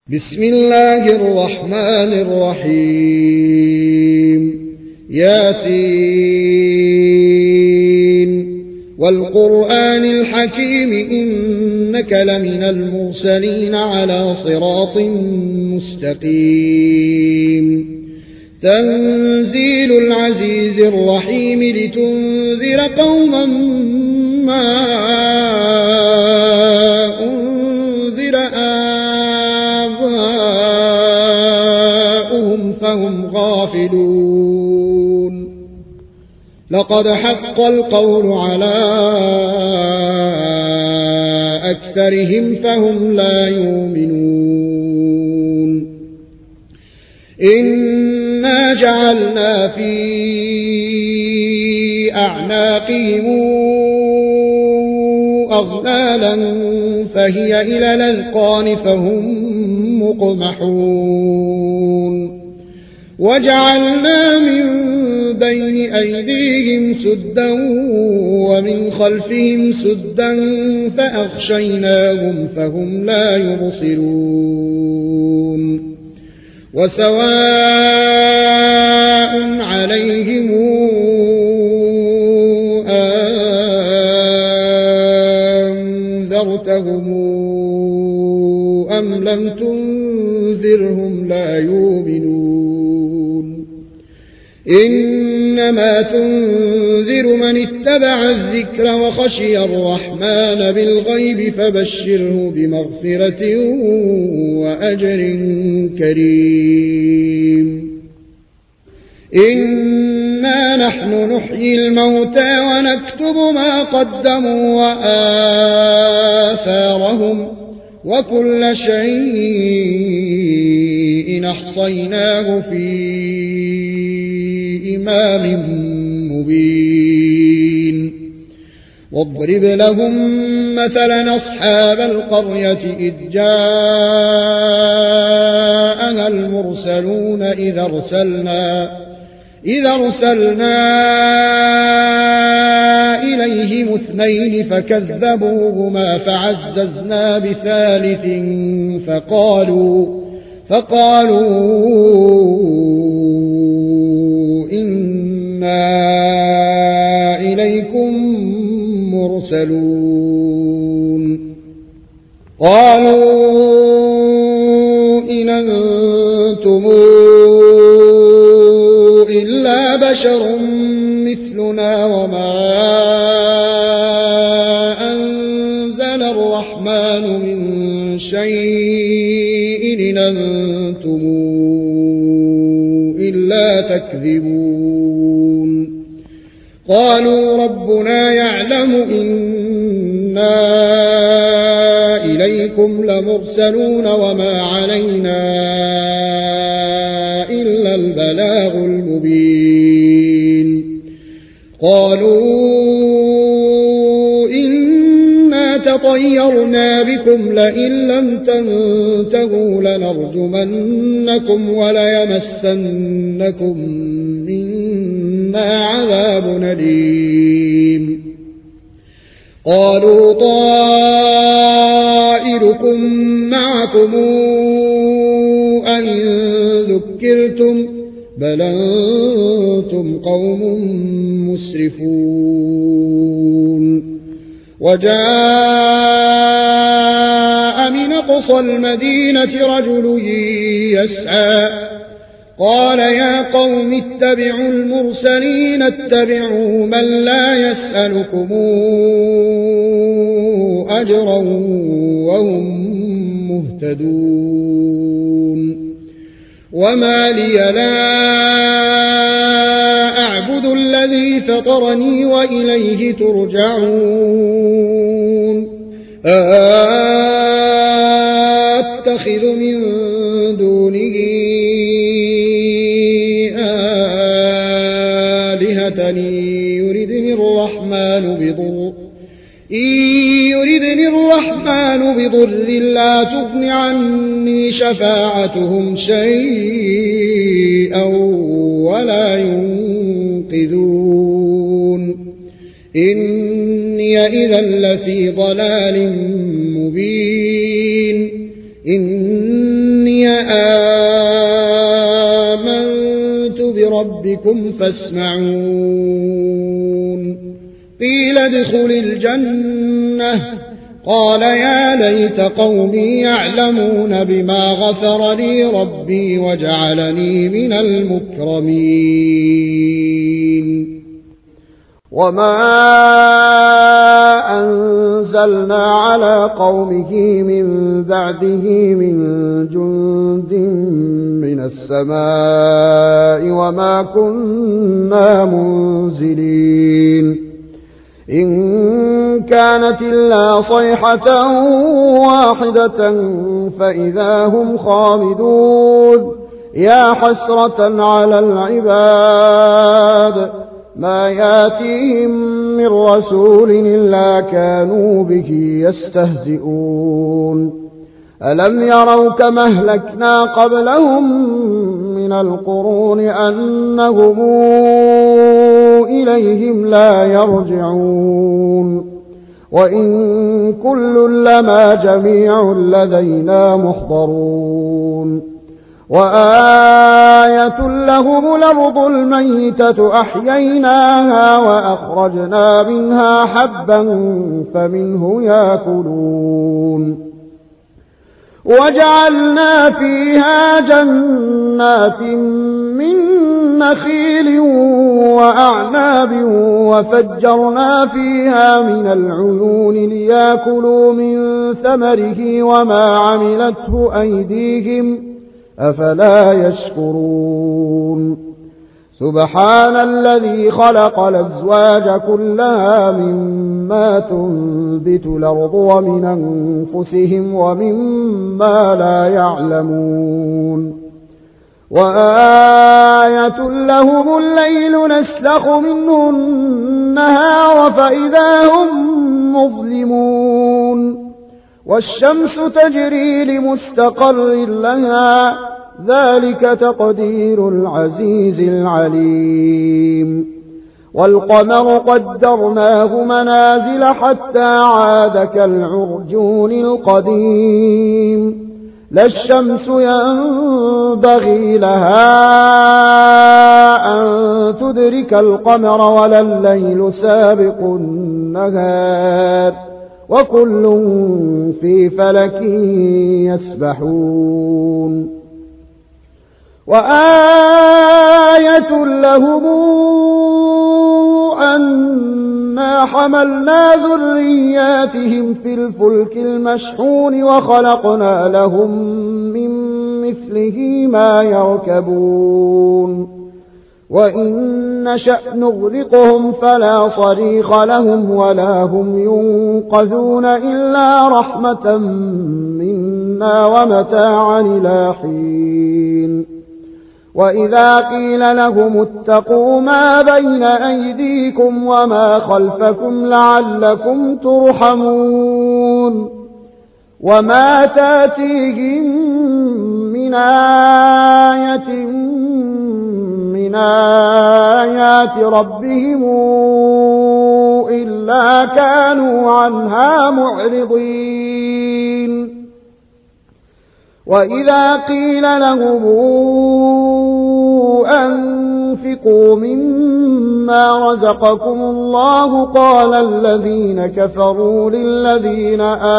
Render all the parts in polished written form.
بسم الله الرحمن الرحيم ياسين والقرآن الحكيم إنك لمن المرسلين على صراط مستقيم تنزيل العزيز الرحيم لتنذر قوما ما أنذر آباؤهم فهم غافلون لقد حق القول على أكثرهم فهم لا يؤمنون إنا جعلنا في أعناقهم أغلالا فهي إلى الأذقان فهم مقمحون وجعلنا من بين أيديهم سدا ومن خلفهم سدا فأغشيناهم فهم لا يبصرون وسواء عليهم أنذرتهم أم لم تنذرهم لا يؤمنون إنما تنذر من اتبع الذكر وخشي الرحمن بالغيب فبشره بمغفرة وأجر كريم إنا نحن نحيي الموتى ونكتب ما قدموا وآثارهم وكل شيء أحصيناه في إمام مبين واضرب لهم مثلا أصحاب القرية إذ جاءها المرسلون إذ أرسلنا إليهم اثنين فكذبوهما فعززنا بثالث فقالوا إنا إليكم مرسلون قالوا إن أنتم إلا بشر مثلنا وما أنزل الرحمن من شيء إن أنتم إلا تكذبون قالوا ربنا يعلم إنا إليكم لمرسلون وما علينا إلا البلاغ المبين قالوا إنا تطيرنا بكم لئن لم تنتهوا لنرجمنكم وليمسنكم منا عذاب أليم قالوا طائركم معكم أئن ذكرتم بل أنتم قوم مسرفون وجاء من أقصى المدينة رجل يسعى قال يا قوم اتبعوا المرسلين اتبعوا من لا يسألكم أجرا وهم مهتدون وما لي لا أعبد الذي فطرني وإليه ترجعون أتخذ من دونه آلهة يردني الرحمن بضر لا تغن عني شفاعتهم شيئا ولا ينقذون إني إذا لفي ضلال مبين إن آمنت بربكم فاسمعون قيل ادخل الجنة قال يا ليت قومي يعلمون بما غفر لي ربي وجعلني من المكرمين وما أنزلنا على قومه من بعده من جند من السماء وما كنا منزلين إن كانت إلا صيحة واحدة فإذا هم خامدون يا حسرة على العباد ما ياتيهم من رسول إلا كانوا به يستهزئون ألم يروا كما أهلكنا قبلهم من القرون أنهم إليهم لا يرجعون وإن كل لما جميع لدينا محضرون وآية لهم الأرض الميتة أحييناها وأخرجنا منها حبا فمنه يأكلون وجعلنا فيها جنات من نخيل وأعناب وفجرنا فيها من العيون ليأكلوا من ثمره وما عملته أيديهم أفلا يشكرون سبحان الذي خلق الأزواج كلها مما تنبت الأرض ومن أنفسهم ومما لا يعلمون وآية لهم الليل نسلخ منه النهار فإذا هم مظلمون والشمس تجري لمستقر لها ذلك تقدير العزيز العليم والقمر قدرناه منازل حتى عاد كالعرجون القديم لا الشمس ينبغي لها أن تدرك القمر ولا الليل سابق النهار وكل في فلك يسبحون وآية لهم أنا حملنا ذرياتهم في الفلك المشحون وخلقنا لهم من مثله ما يركبون وإن نشأ نغرقهم فلا صريخ لهم ولا هم ينقذون إلا رحمة منا ومتاعا إلى حين وإذا قيل لهم اتقوا ما بين أيديكم وما خلفكم لعلكم ترحمون وما تاتيهم من آية من آيات ربهم إلا كانوا عنها معرضين وإذا قيل لهم أنفقوا مما رزقكم الله قال الذين كفروا للذين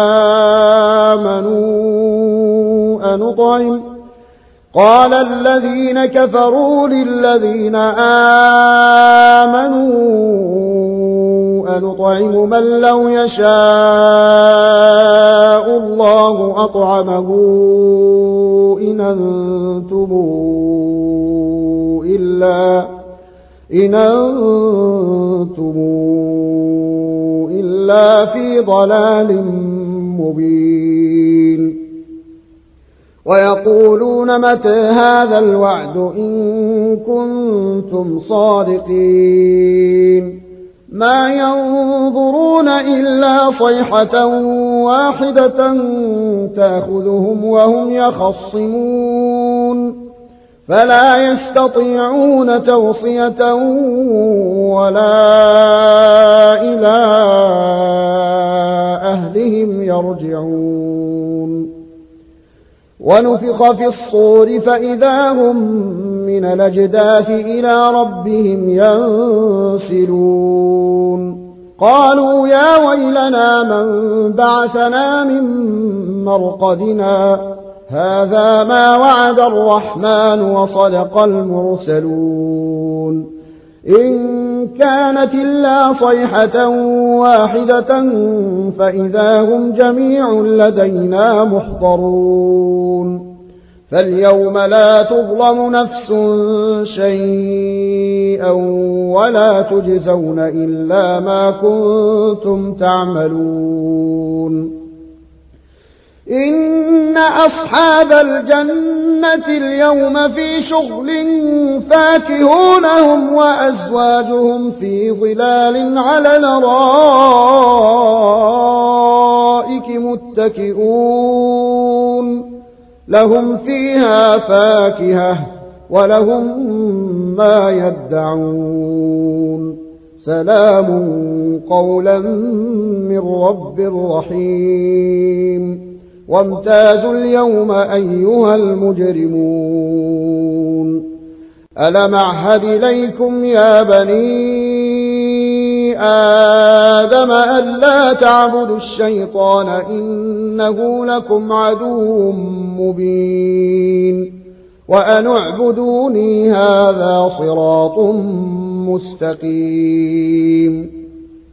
آمنوا أنطعم من لو يشاء الله أطعمه إن أنتم إلا في ضلال مبين ويقولون متى هذا الوعد إن كنتم صادقين ما ينظرون إلا صيحة واحدة تأخذهم وهم يخصمون فلا يستطيعون توصية ولا إلى أهلهم يرجعون ونفخ في الصور فإذا هم من الأجداث إلى ربهم ينسلون قالوا يا ويلنا من بعثنا من مرقدنا هذا ما وعد الرحمن وصدق المرسلون إن كانت إلا صيحة واحدة فإذا هم جميع لدينا محضرون فاليوم لا تظلم نفس شيئا ولا تجزون إلا ما كنتم تعملون إن أصحاب الجنة اليوم في شغل فاكهون هم وأزواجهم في ظلال على الأرائك متكئون لهم فيها فاكهة ولهم ما يدعون سلام قولا من رب رحيم وامتازوا اليوم أيها المجرمون ألم أعهد إليكم يا بني آدم ألا تعبدوا الشيطان إنه لكم عدو مبين وأن اعبدوني هذا صراط مستقيم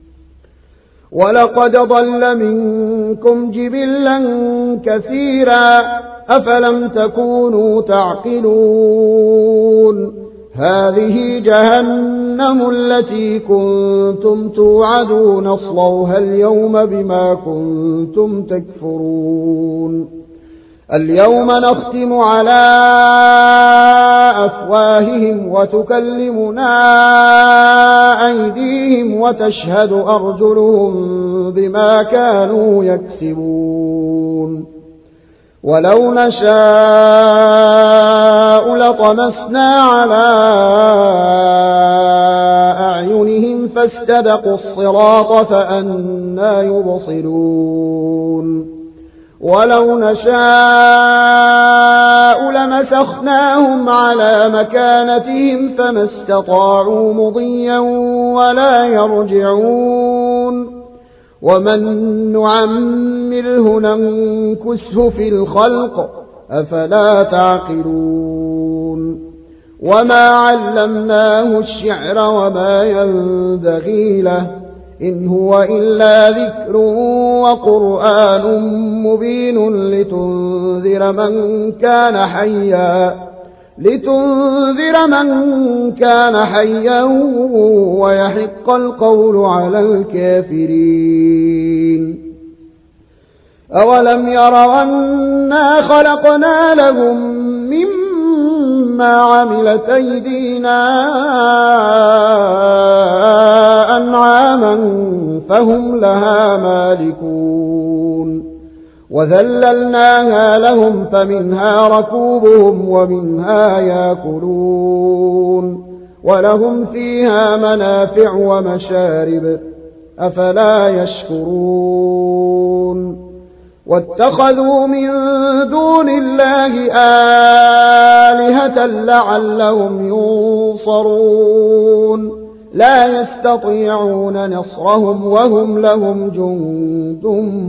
ولقد ضل منكم جبلا كثيرا أفلم تكونوا تعقلون هذه جهنم التي كنتم توعدون اصلوها اليوم بما كنتم تكفرون اليوم نختم على أفواههم وتكلمنا أيديهم وتشهد أرجلهم بما كانوا يكسبون ولو نشاء لطمسنا على أعينهم فاستبقوا الصراط فأنى يبصرون ولو نشاء لمسخناهم على مكانتهم فما استطاعوا مضيا ولا يرجعون ومن نعمره ننكسه في الخلق أفلا تعقلون وما علمناه الشعر وما ينبغي له إن هو إلا ذكر وقرآن مبين لتنذر من كان حيا ويحق القول على الكافرين أولم يروا أنا خلقنا لهم مما عملت أيدينا أنعاما فهم لها مالكون وذللناها لهم فمنها ركوبهم ومنها يأكلون ولهم فيها منافع ومشارب أفلا يشكرون واتخذوا من دون الله آلهة لعلهم ينصرون لا يستطيعون نصرهم وهم لهم جند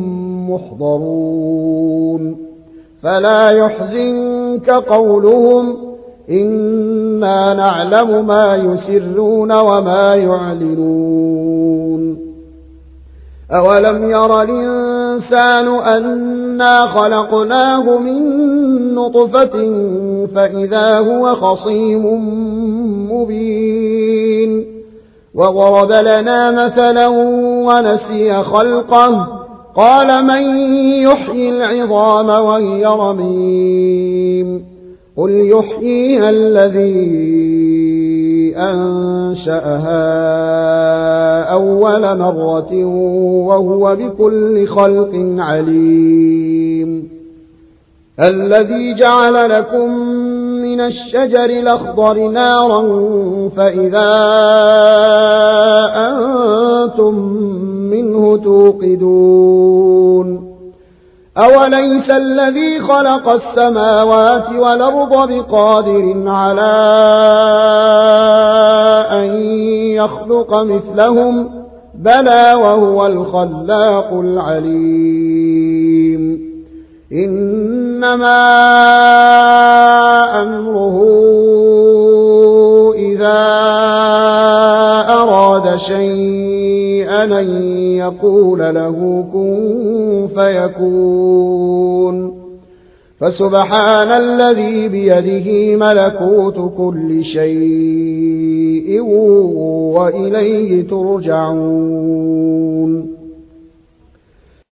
محضرون فلا يحزنك قولهم إنا نعلم ما يسرون وما يعلنون أولم ير الإنسان أنا خلقناه من نطفة فإذا هو خصيم مبين وضرب لنا مثلا ونسي خلقه قال من يحيي العظام وهي رميم قل يحييها الذي أنشأها أول مرة وهو بكل خلق عليم الذي جعل لكم من الشجر الأخضر نارا فإذا أنتم منه توقدون أوليس الذي خلق السماوات والأرض بقادر على أن يخلق مثلهم بلى وهو الخلاق العليم إنما أمره إذا أراد شيئا أن يقول له كن فيكون فسبحان الذي بيده ملكوت كل شيء وإليه ترجعون